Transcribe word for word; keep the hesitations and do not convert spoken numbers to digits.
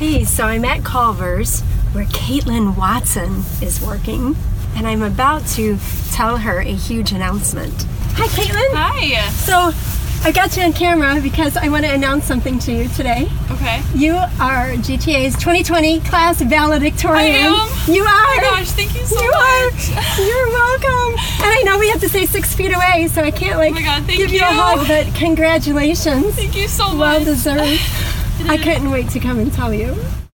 Hey, so I'm at Culver's where Caitlin Watson is working, and I'm about to tell her a huge announcement. Hi, Caitlin. Hi. So I got you on camera because I want to announce something to you today. Okay. You are G T A's twenty twenty class valedictorian. I am? You are. Oh my gosh, thank you so you much. Are. You're welcome. And I know we have to stay six feet away, so I can't like Oh my God, thank give you. you. a hug, but congratulations. Thank you so much. Well deserved. I couldn't wait to come and tell you.